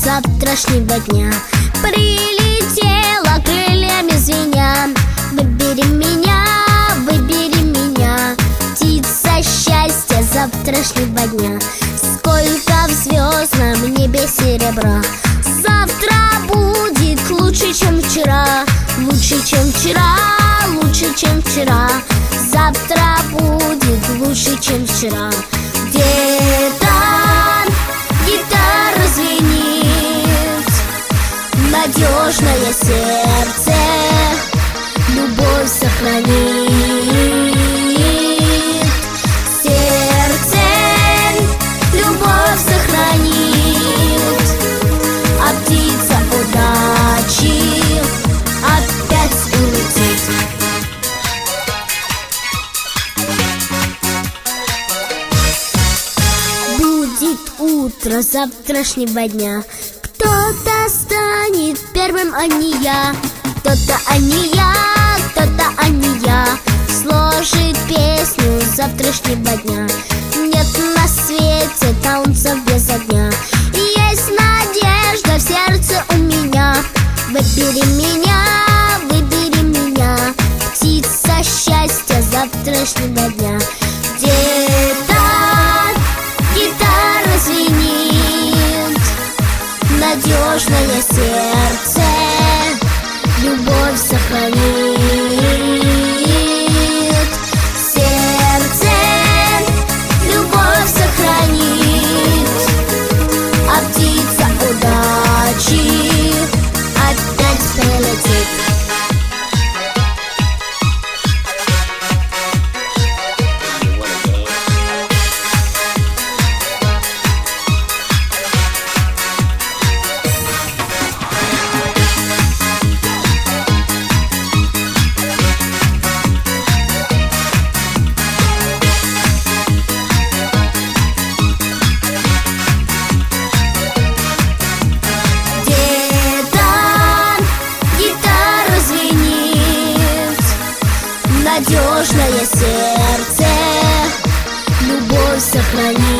завтрашнего дня. Прилетела крыльями звеня. Выбери меня, птица счастья завтрашнего дня. Сколько в звездном небе серебра. Завтра будет лучше, чем вчера. Лучше, чем вчера, лучше, чем вчера. Завтра будет лучше, чем вчера. Где-то гитара звенит, надежное сердце любовь сохранит. Сердце любовь сохранит, а птица удачи опять улетит. Будет утро завтрашнего дня. Кто-то станет первым, а не я. Кто-то, а не я, кто-то, а не я. Сложит песню завтрашнего дня. Нет на свете танцев без огня. Есть надежда в сердце у меня. Выбери меня, птица счастья завтрашнего дня. Где-то гитара звенит, надежное сердце любовь сохранит. Сердце любовь сохранит, а птица удачи опять прилетит. Надежное сердце любовь сохранит.